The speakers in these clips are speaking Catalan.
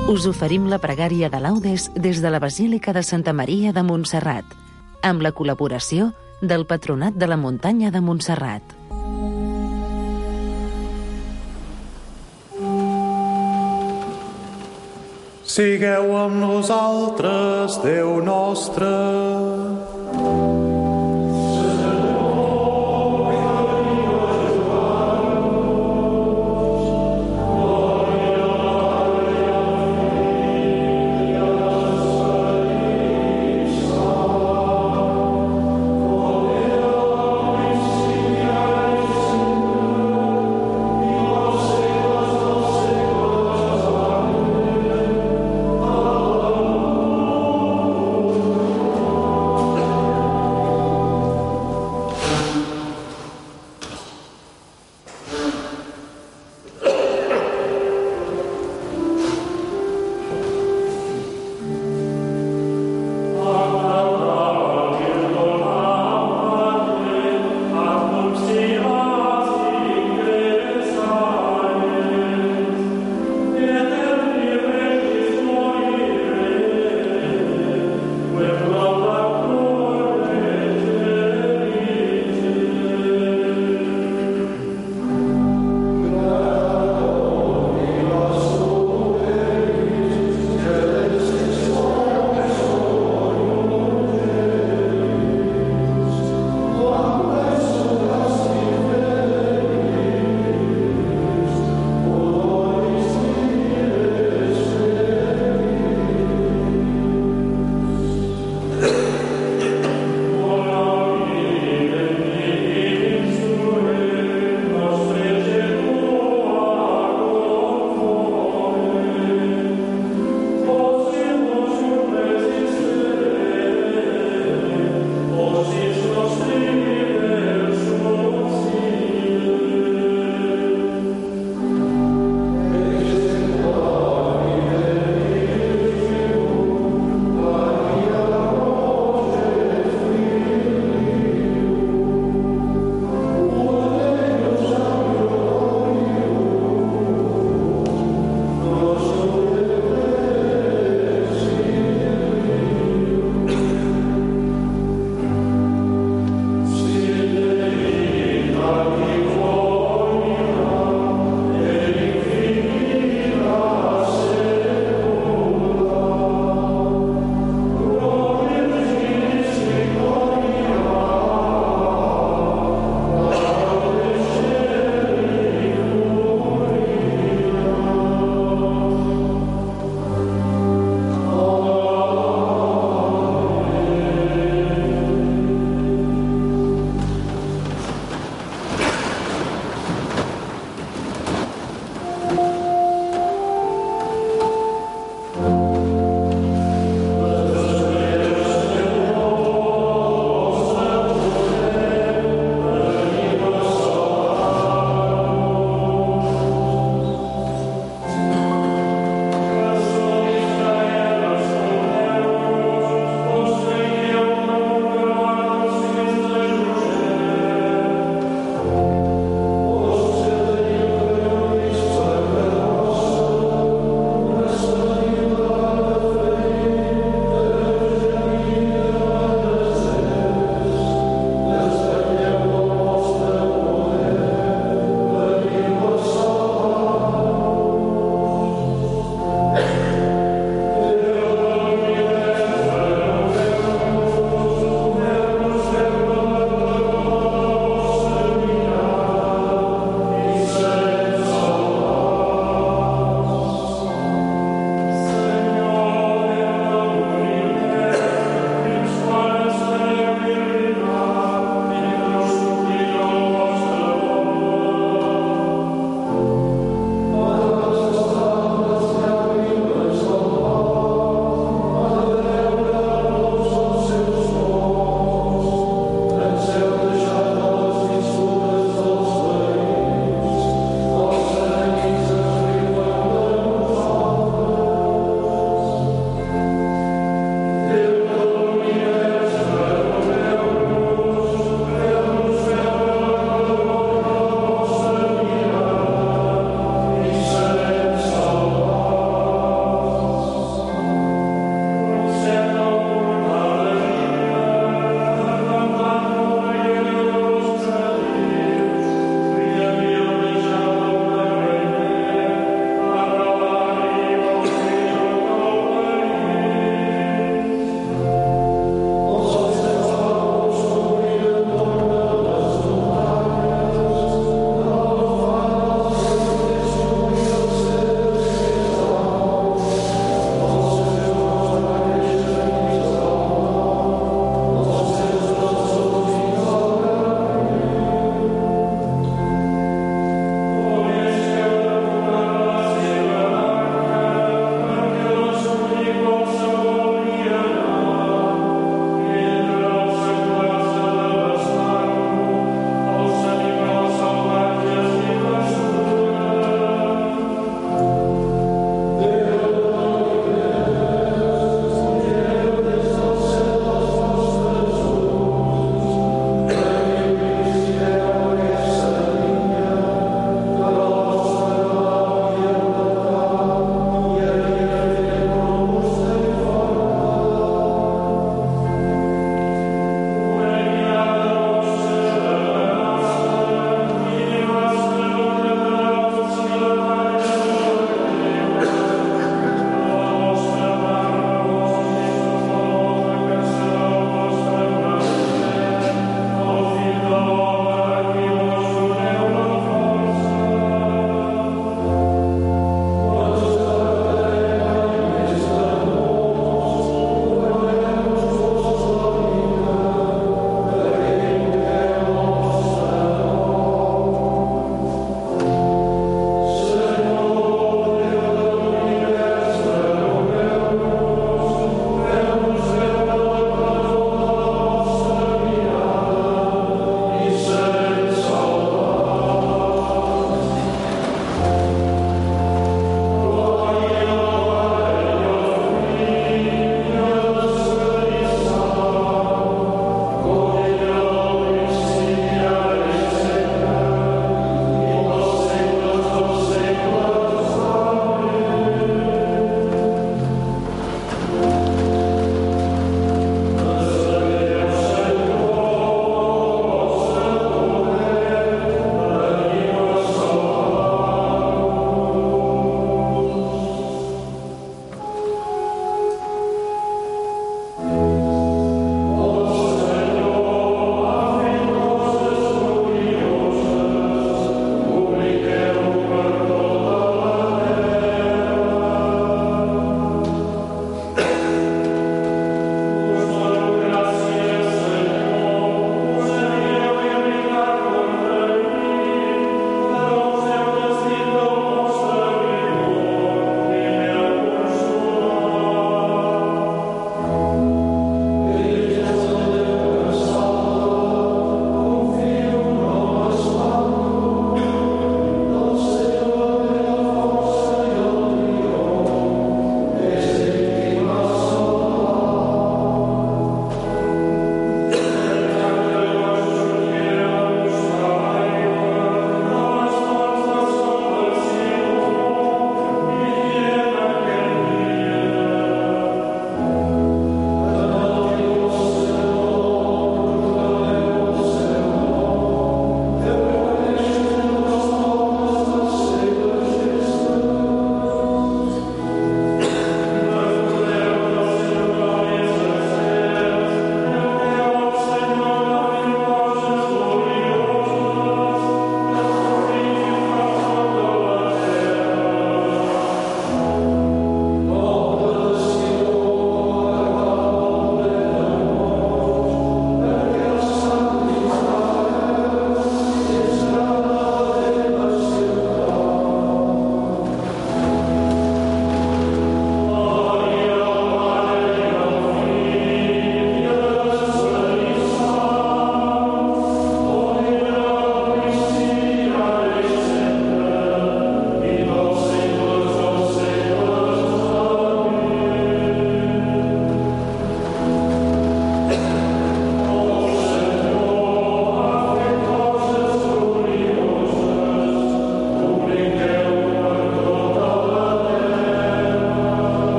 Us oferim la pregària de laudes des de la Basílica de Santa Maria de Montserrat, amb la col·laboració del Patronat de la Muntanya de Montserrat. Sigueu amb nosaltres, Déu nostre.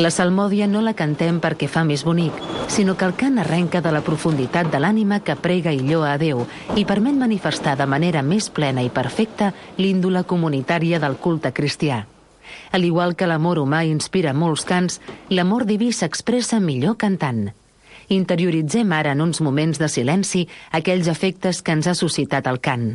La salmòdia no la cantem perquè fa més bonic, sinó que el cant arrenca de la profunditat de l'ànima que prega i lloa a Déu i permet manifestar de manera més plena i perfecta l'índole comunitària del culte cristià. Al igual que l'amor humà inspira molts cants, l'amor diví s'expressa millor cantant. Interioritzem ara en uns moments de silenci aquells efectes que ens ha suscitat el cant.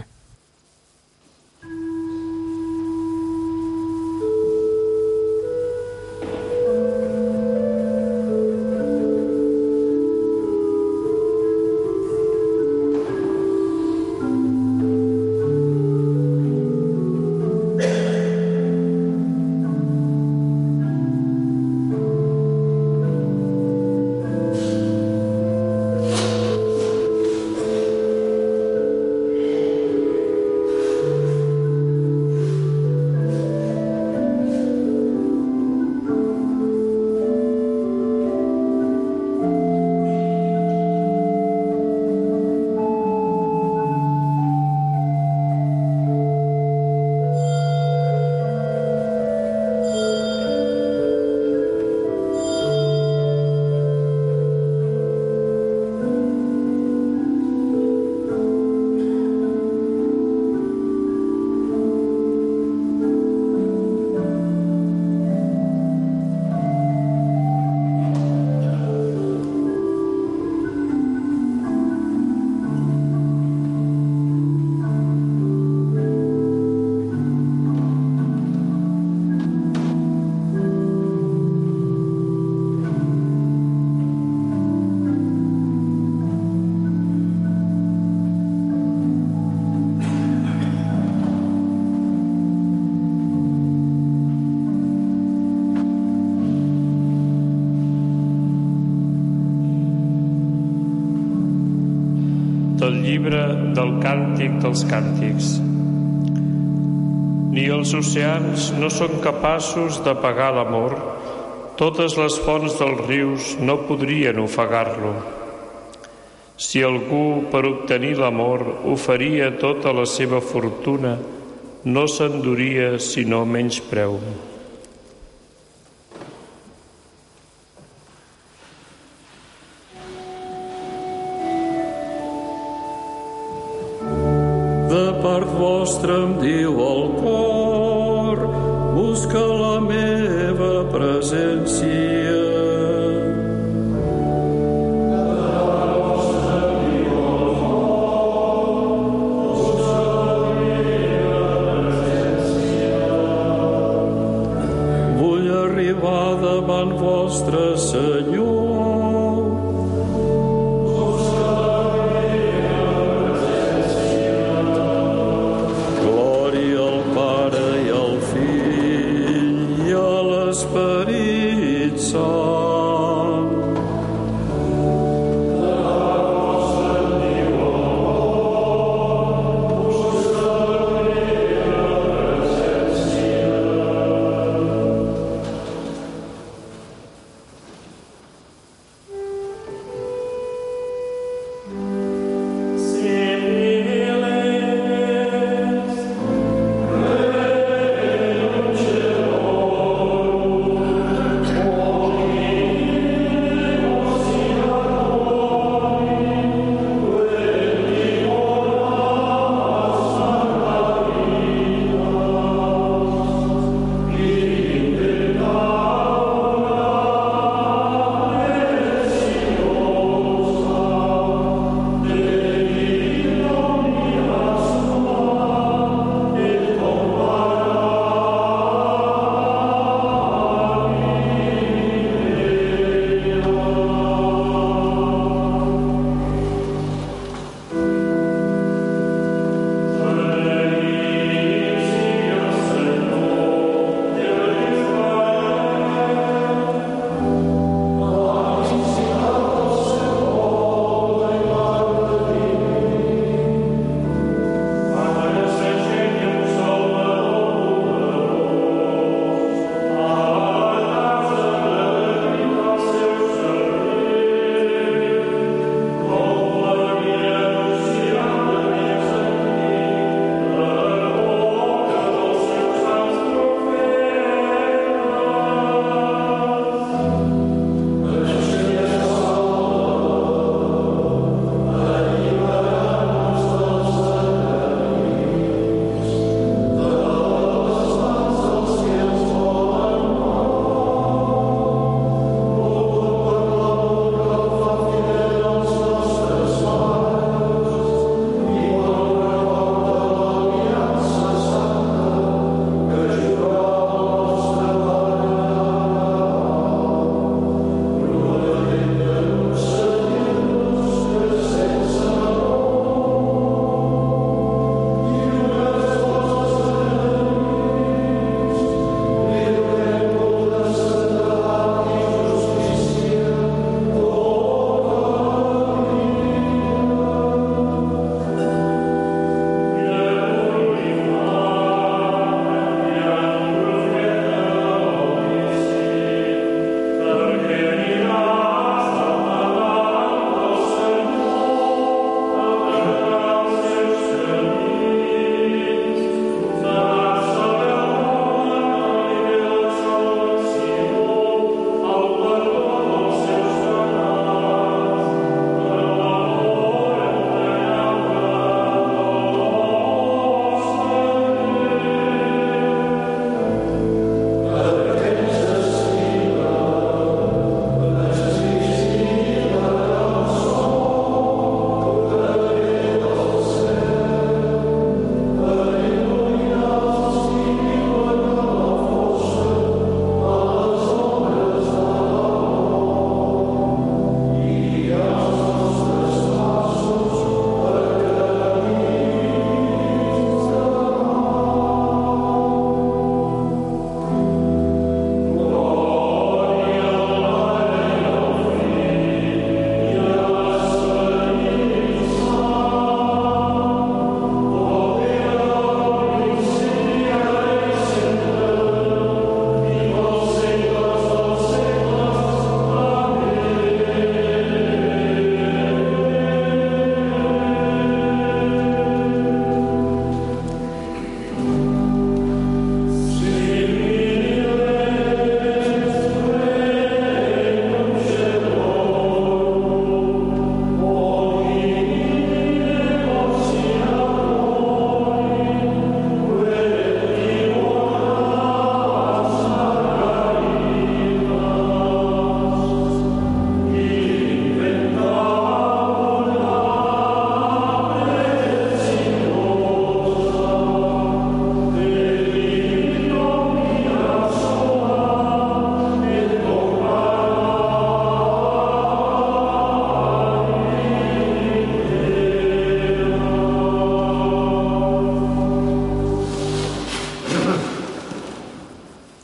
Del llibre del Càntic dels Càntics. Ni els oceans no són capaços d'apagar l'amor, totes les fonts dels rius no podrien ofegar-lo. Si algú, per obtenir l'amor, oferia tota la seva fortuna, no s'enduria sinó menyspreu. De part vostra em diu el cor, busca la meva presència. Vull arribar davant vostre, Senyor. Esperit Sant.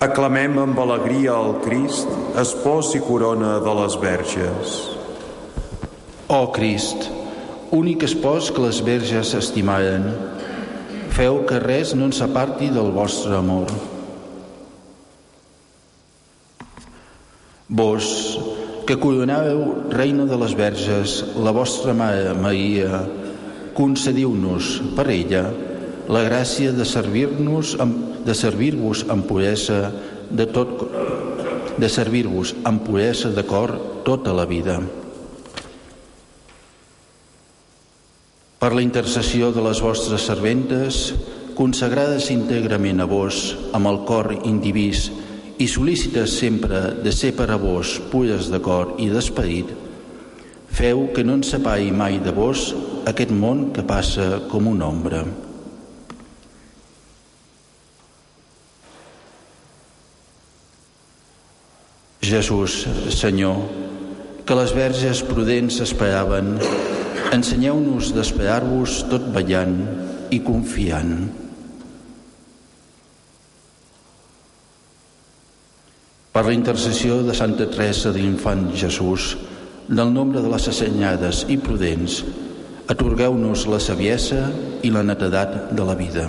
Aclamem amb alegria al Crist, espòs i corona de les verges. Ó Crist, únic espòs que les verges estimaren, feu que res no ens aparti del vostre amor. Vos, que coronàveu reina de les verges, la vostra mare Maria, concediu-nos per ella la gràcia de servir-vos amb puresa de cor tota la vida. Per la intercessió de les vostres serventes, consagrades íntegrament a vos amb el cor indivís i sol·lícites sempre de ser per a vos pures de cor i d'esperit, feu que no ens separi mai de vos aquest món que passa com una ombra. Jesús, Senyor, que les verges prudents esperaven, ensenyeu-nos d'esperar-vos tot ballant i confiant. Per la intercessió de Santa Teresa de l'Infant Jesús, del nombre de les assenyades i prudents, atorgueu-nos la saviesa i la netedat de la vida.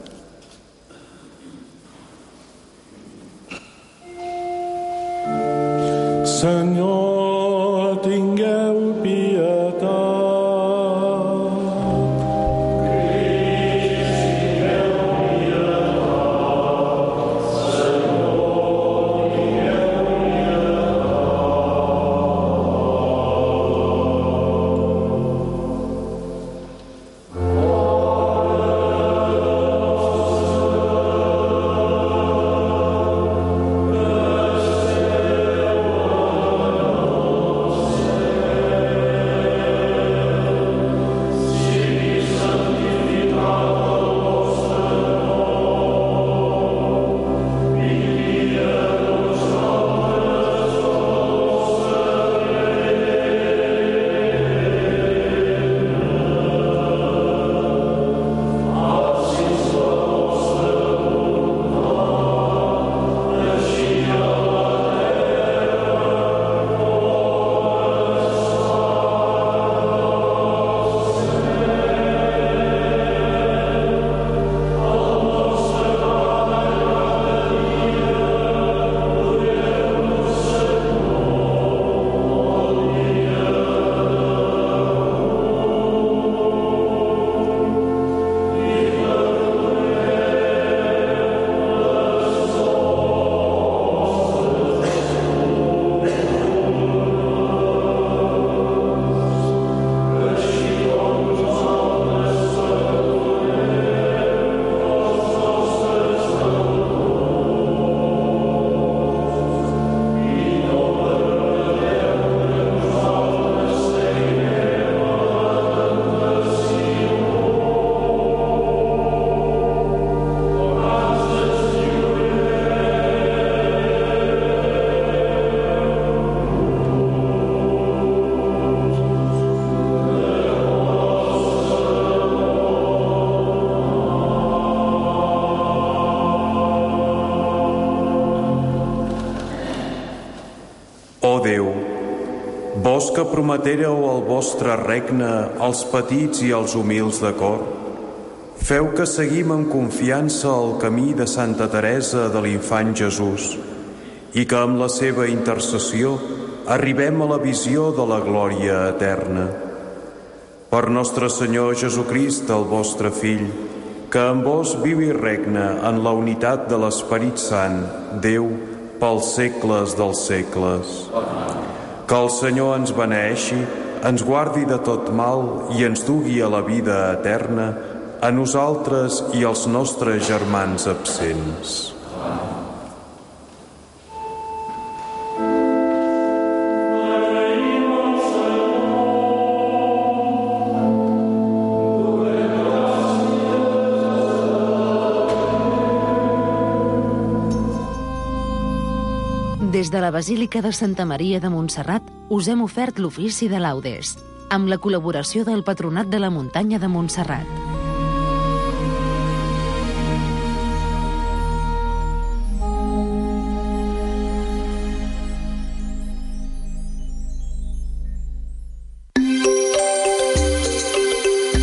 Senyor, tingueu pietat. Vós que prometéreu el vostre regne als petits i als humils de cor, feu que seguim amb confiança el camí de Santa Teresa de l'Infant Jesús i que amb la seva intercessió arribem a la visió de la glòria eterna. Per nostre Senyor Jesucrist, el vostre Fill, que amb vos viu i regna en la unitat de l'Esperit Sant, Déu, pels segles dels segles. Que el Senyor ens beneeixi, ens guardi de tot mal i ens dugui a la vida eterna, a nosaltres i als nostres germans absents. Des de la Basílica de Santa Maria de Montserrat us hem ofert l'ofici de laudes, amb la col·laboració del Patronat de la Muntanya de Montserrat.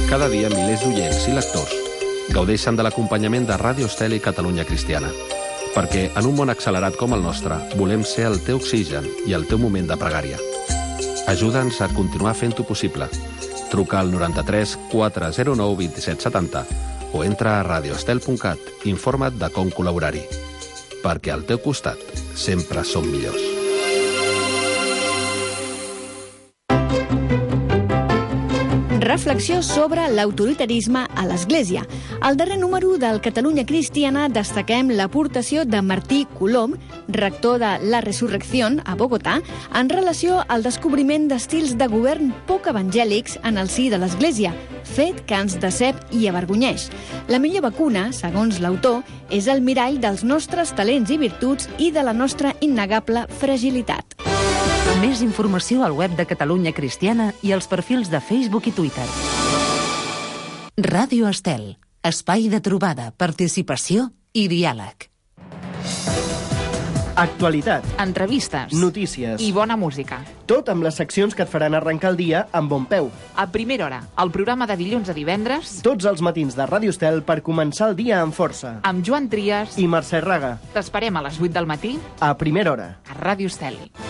Cada dia milers d'oients i lectors gaudeixen de l'acompanyament de Ràdio Estel i Catalunya Cristiana. Perquè en un món accelerat com el nostre volem ser el teu oxigen i el teu moment de pregària. Ajuda'ns a continuar fent-ho possible. Truca al 93 409 27 70 o entra a radioestel.cat i informa't de com col·laborar-hi. Perquè al teu costat sempre som millors. Reflexió sobre l'autoritarisme a l'Església. Al darrer número del Catalunya Cristiana destaquem l'aportació de Martí Colom, rector de La Resurrección a Bogotà, en relació al descobriment d'estils de govern poc evangèlics en el si de l'Església, fet que ens decep i avergonyeix. La millor vacuna, segons l'autor, és el mirall dels nostres talents i virtuts i de la nostra innegable fragilitat. Més informació al web de Catalunya Cristiana i als perfils de Facebook i Twitter. Ràdio Estel, espai de trobada, participació i diàleg. Actualitat, entrevistes, notícies i bona música. Tot amb les seccions que et faran arrencar el dia amb bon peu. A primera hora, el programa de dilluns a divendres. Tots els matins de Ràdio Estel per començar el dia amb força. Amb Joan Trias i Mercè Raga. T'esperem a les 8 del matí. A primera hora. A Ràdio Estel.